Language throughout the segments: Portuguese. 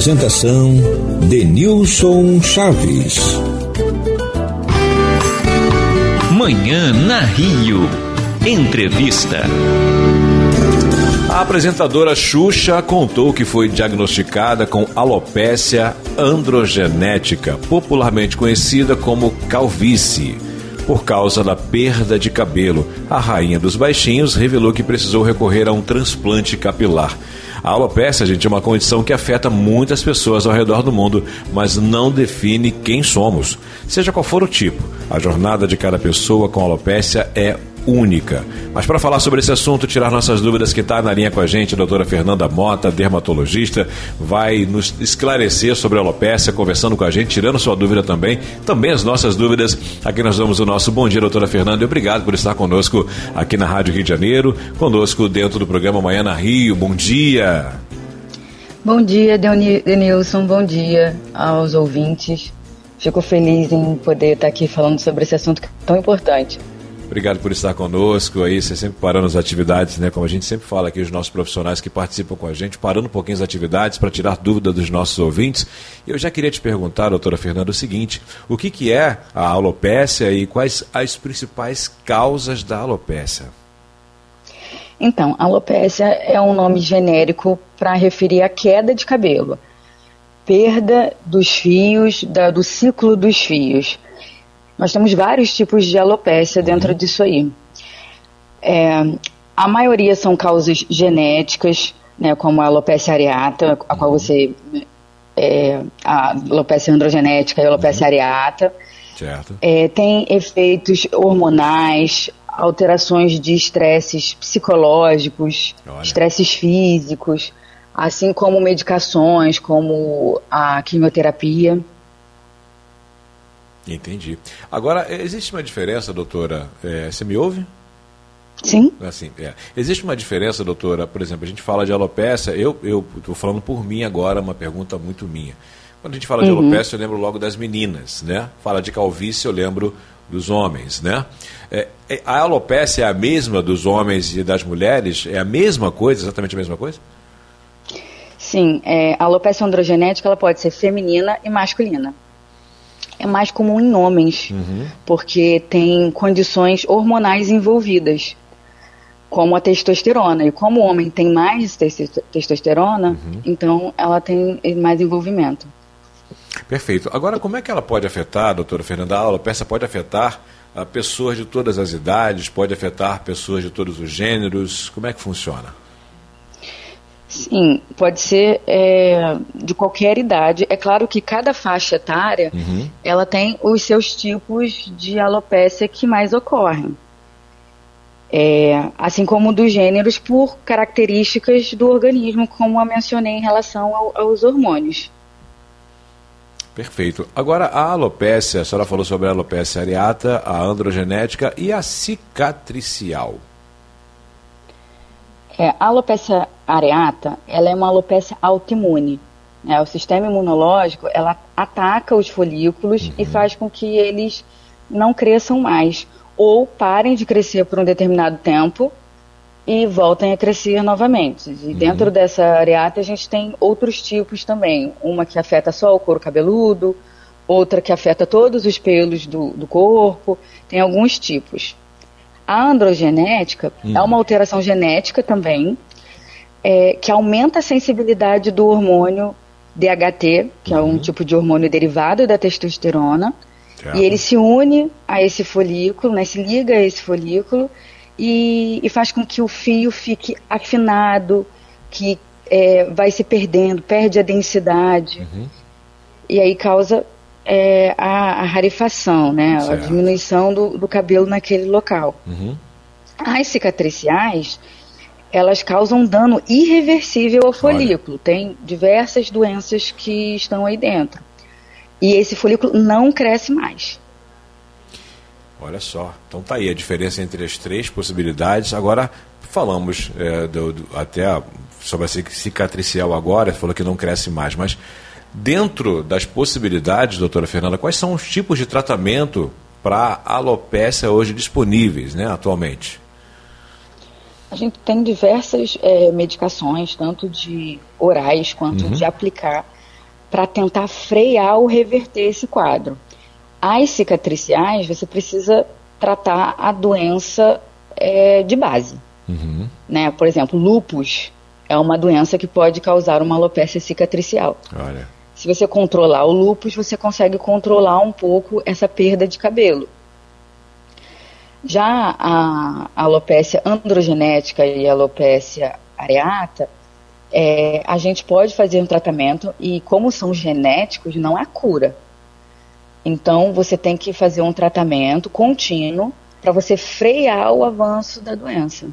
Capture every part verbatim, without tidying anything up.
Apresentação Denilson Chaves. Manhã na Rio. Entrevista. A apresentadora Xuxa contou que foi diagnosticada com alopécia androgenética, popularmente conhecida como calvície. Por causa da perda de cabelo, a rainha dos baixinhos revelou que precisou recorrer a um transplante capilar. A alopécia, gente, é uma condição que afeta muitas pessoas ao redor do mundo, mas não define quem somos. Seja qual for o tipo, a jornada de cada pessoa com alopécia é única. Mas para falar sobre esse assunto, tirar nossas dúvidas, que está na linha com a gente, a doutora Fernanda Mota, dermatologista, vai nos esclarecer sobre a alopécia, conversando com a gente, tirando sua dúvida também, também as nossas dúvidas. Aqui nós damos o nosso bom dia, doutora Fernanda, e obrigado por estar conosco aqui na Rádio Rio de Janeiro, conosco dentro do programa Manhã na Rio. Bom dia! Bom dia, Denilson, bom dia aos ouvintes. Fico feliz em poder estar aqui falando sobre esse assunto tão importante. Obrigado por estar conosco aí, você sempre parando as atividades, né? Como a gente sempre fala aqui, os nossos profissionais que participam com a gente, parando um pouquinho as atividades para tirar dúvida dos nossos ouvintes. Eu já queria te perguntar, doutora Fernanda, o seguinte: o que, que é a alopécia e quais as principais causas da alopécia? Então, a alopécia é um nome genérico para referir a queda de cabelo, perda dos fios, da, do ciclo dos fios. Nós temos vários tipos de alopécia dentro uhum. disso aí. É, a maioria são causas genéticas, né, como a alopécia areata, a qual você... É, a alopécia androgenética e a alopécia uhum. areata. Certo. É, tem efeitos hormonais, alterações de estresses psicológicos, estresses físicos, assim como medicações, como a quimioterapia. Entendi. Agora, existe uma diferença, doutora, é, você me ouve? Sim. Assim, é. Existe uma diferença, doutora, por exemplo, a gente fala de alopécia, eu estou falando por mim agora, uma pergunta muito minha. Quando a gente fala de uhum. alopécia, eu lembro logo das meninas, né? Fala de calvície, eu lembro dos homens, né? É, a alopécia é a mesma dos homens e das mulheres? É a mesma coisa, exatamente a mesma coisa? Sim, é, a alopécia androgenética ela pode ser feminina e masculina. É mais comum em homens, uhum. porque tem condições hormonais envolvidas, como a testosterona. E como o homem tem mais testosterona, uhum. então ela tem mais envolvimento. Perfeito. Agora, como é que ela pode afetar, doutora Fernanda, a alopécia pode afetar a pessoas de todas as idades, pode afetar pessoas de todos os gêneros? Como é que funciona? Sim, pode ser é, de qualquer idade. É claro que cada faixa etária, uhum. ela tem os seus tipos de alopécia que mais ocorrem. É, assim como dos gêneros por características do organismo, como eu mencionei em relação ao, aos hormônios. Perfeito. Agora, a alopécia, a senhora falou sobre a alopécia areata, a androgenética e a cicatricial. É, a alopécia areata, ela é uma alopécia autoimune. Né? O sistema imunológico, ela ataca os folículos uhum. e faz com que eles não cresçam mais, ou parem de crescer por um determinado tempo e voltem a crescer novamente. E uhum. dentro dessa areata a gente tem outros tipos também. Uma que afeta só o couro cabeludo, outra que afeta todos os pelos do, do corpo. Tem alguns tipos. A androgenética uhum. é uma alteração genética também, é, que aumenta a sensibilidade do hormônio D H T, que uhum. é um tipo de hormônio derivado da testosterona, certo. E ele se une a esse folículo, né, se liga a esse folículo e, e faz com que o fio fique afinado, que é, vai se perdendo, perde a densidade, uhum. e aí causa é, a, a rarefação, né, a diminuição do, do cabelo naquele local. Uhum. As cicatriciais, elas causam dano irreversível ao folículo. Olha. Tem diversas doenças que estão aí dentro. E esse folículo não cresce mais. Olha só. Então tá aí a diferença entre as três possibilidades. Agora, falamos é, do, do, até a, sobre a cicatricial agora, falou que não cresce mais, mas dentro das possibilidades, doutora Fernanda, quais são os tipos de tratamento para alopécia hoje disponíveis, né, atualmente? A gente tem diversas é, medicações, tanto de orais quanto uhum. de aplicar. para tentar frear ou reverter esse quadro. As cicatriciais, você precisa tratar a doença é, de base. Uhum. Né? Por exemplo, lúpus é uma doença que pode causar uma alopecia cicatricial. Olha. Se você controlar o lúpus, você consegue controlar um pouco essa perda de cabelo. Já a, a alopecia androgenética e a alopecia areata, é, a gente pode fazer um tratamento e, como são genéticos, não há cura. Então, você tem que fazer um tratamento contínuo para você frear o avanço da doença.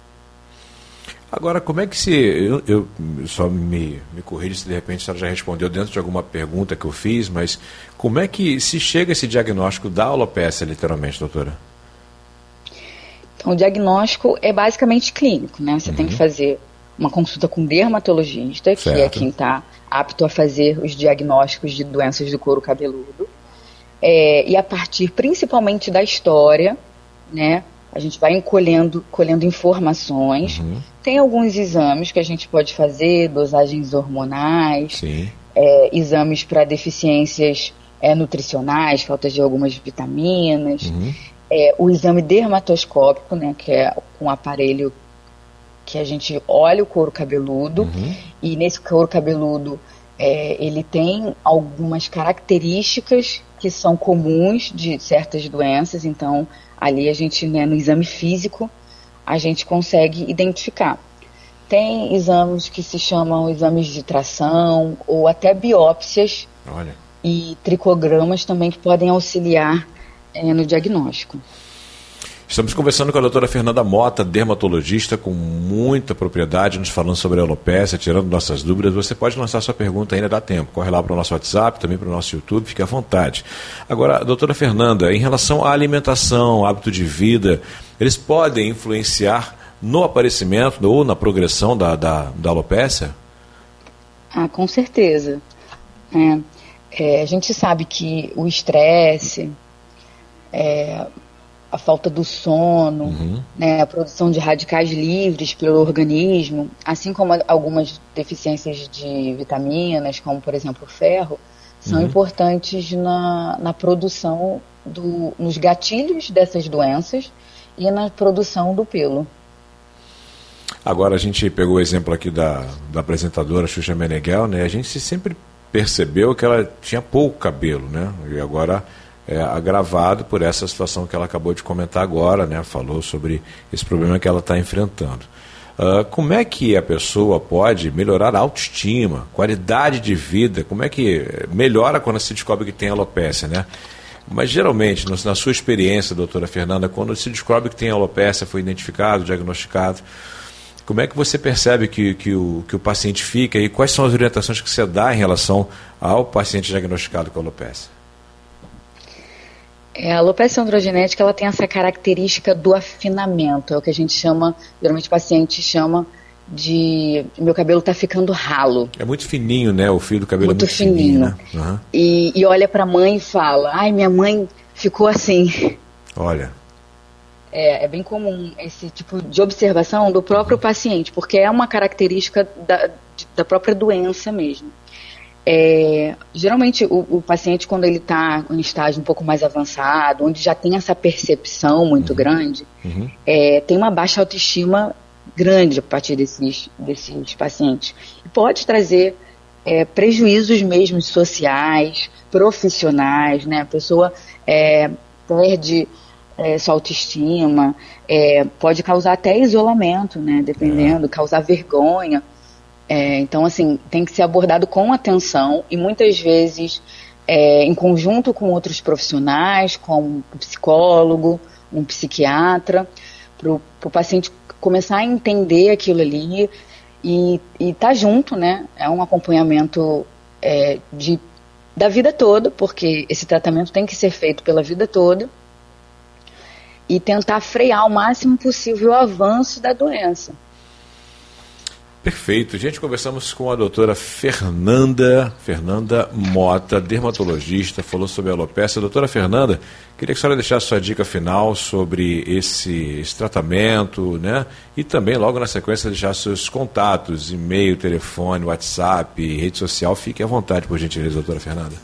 Agora, como é que se... Eu, eu só me, me corrija se de repente a senhora já respondeu dentro de alguma pergunta que eu fiz, mas como é que se chega a esse diagnóstico da alopecia, literalmente, doutora? Então, o diagnóstico é basicamente clínico, né? Você uhum. tem que fazer uma consulta com um dermatologista, certo. Que é quem está apto a fazer os diagnósticos de doenças do couro cabeludo. É, e a partir principalmente da história, né? A gente vai colhendo, colhendo informações. Uhum. Tem alguns exames que a gente pode fazer, dosagens hormonais, é, exames para deficiências é, nutricionais, falta de algumas vitaminas, uhum. é, o exame dermatoscópico, né, que é um aparelho que a gente olha o couro cabeludo, uhum. e nesse couro cabeludo é, ele tem algumas características que são comuns de certas doenças, então ali a gente, né, no exame físico, a gente consegue identificar. Tem exames que se chamam exames de tração, ou até biópsias. Olha. E tricogramas também que podem auxiliar é, no diagnóstico. Estamos conversando com a doutora Fernanda Mota, dermatologista, com muita propriedade, nos falando sobre a alopecia, tirando nossas dúvidas. Você pode lançar sua pergunta, ainda dá tempo. Corre lá para o nosso WhatsApp, também para o nosso YouTube, fique à vontade. Agora, doutora Fernanda, em relação à alimentação, hábito de vida, eles podem influenciar no aparecimento ou na progressão da, da, da alopecia? Ah, com certeza. É, é, a gente sabe que o estresse... É, a falta do sono, uhum. né, a produção de radicais livres pelo organismo, assim como algumas deficiências de vitaminas, como por exemplo o ferro, são uhum. importantes na, na produção, do, nos gatilhos dessas doenças e na produção do pelo. Agora a gente pegou o exemplo aqui da, da apresentadora Xuxa Meneghel, né? A gente sempre percebeu que ela tinha pouco cabelo, né? E agora... É, agravado por essa situação que ela acabou de comentar agora, né? Falou sobre esse problema que ela está enfrentando. Uh, como é que a pessoa pode melhorar a autoestima, qualidade de vida? Como é que melhora quando se descobre que tem alopecia, né? Mas geralmente, no, na sua experiência, doutora Fernanda, quando se descobre que tem alopecia, foi identificado, diagnosticado, como é que você percebe que, que, o, que o paciente fica e quais são as orientações que você dá em relação ao paciente diagnosticado com alopecia? É, a alopecia androgenética, ela tem essa característica do afinamento, é o que a gente chama, geralmente o paciente chama de, meu cabelo está ficando ralo. É muito fininho, né? O fio do cabelo muito é muito fininho. fininho, né? Uhum. E, e olha para a mãe e fala, ai, minha mãe ficou assim. Olha. É, é bem comum esse tipo de observação do próprio uhum. paciente, porque é uma característica da, da própria doença mesmo. É, geralmente o, o paciente, quando ele está em estágio um pouco mais avançado, onde já tem essa percepção muito uhum. grande, uhum. É, tem uma baixa autoestima grande a partir desses, desses pacientes. E pode trazer é, prejuízos mesmo sociais, profissionais, né? A pessoa é, perde é, sua autoestima, é, pode causar até isolamento, né? Dependendo, é. causar vergonha. É, então, assim, tem que ser abordado com atenção e muitas vezes é, em conjunto com outros profissionais, como um psicólogo, um psiquiatra, para o paciente começar a entender aquilo ali e estar tá junto, né? É um acompanhamento é, de, da vida toda, porque esse tratamento tem que ser feito pela vida toda e tentar frear o máximo possível o avanço da doença. Perfeito. Gente, conversamos com a doutora Fernanda, Fernanda Mota, dermatologista, falou sobre a alopecia. Doutora Fernanda, queria que a senhora deixasse sua dica final sobre esse, esse tratamento, né? E também, logo na sequência, deixar seus contatos, e-mail, telefone, WhatsApp, rede social. Fique à vontade, por gentileza, doutora Fernanda.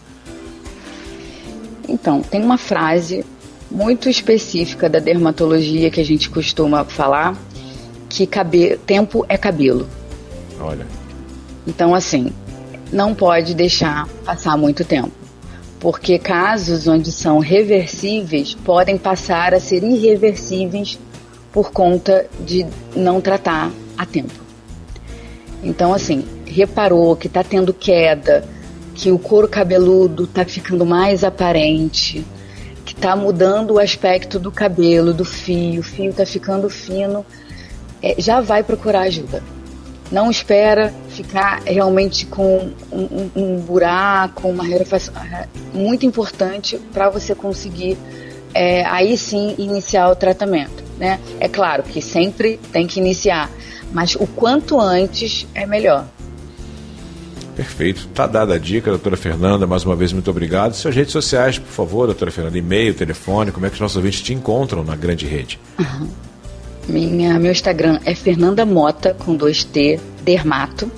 Então, tem uma frase muito específica da dermatologia que a gente costuma falar, que cabe... tempo é cabelo. Olha. Então, assim, não pode deixar passar muito tempo, porque casos onde são reversíveis podem passar a ser irreversíveis por conta de não tratar a tempo. Então, assim, reparou que está tendo queda, que o couro cabeludo está ficando mais aparente, que está mudando o aspecto do cabelo, do fio, o fio está ficando fino, é, já vai procurar ajuda. Não espera ficar realmente com um, um, um buraco, uma rarefação muito importante para você conseguir, é, aí sim, iniciar o tratamento, né? É claro que sempre tem que iniciar, mas o quanto antes é melhor. Perfeito. Está dada a dica, doutora Fernanda. Mais uma vez, muito obrigado. Suas redes sociais, por favor, doutora Fernanda. E-mail, telefone, como é que os nossos ouvintes te encontram na grande rede? Uhum. Minha, meu Instagram é Fernanda Mota, com dois T, dermato.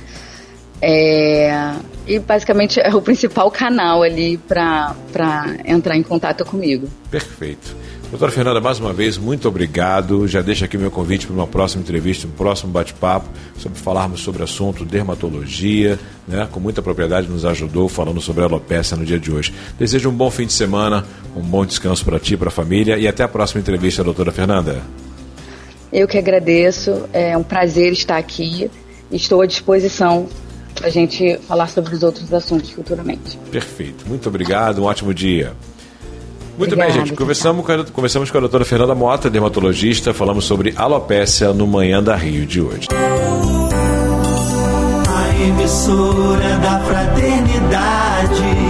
É, e basicamente é o principal canal ali para entrar em contato comigo. Perfeito. Doutora Fernanda, mais uma vez, muito obrigado. Já deixo aqui o meu convite para uma próxima entrevista, um próximo bate-papo, sobre falarmos sobre o assunto dermatologia, né? Com muita propriedade nos ajudou falando sobre a alopecia no dia de hoje. Desejo um bom fim de semana, um bom descanso para ti e para a família e até a próxima entrevista, doutora Fernanda. Eu que agradeço, é um prazer estar aqui. Estou à disposição para a gente falar sobre os outros assuntos futuramente. Perfeito, muito obrigado, um ótimo dia. Muito Obrigada, bem, gente, conversamos com, a, conversamos com a doutora Fernanda Mota, dermatologista, falamos sobre alopecia no Manhã da Rio de hoje. A emissora da fraternidade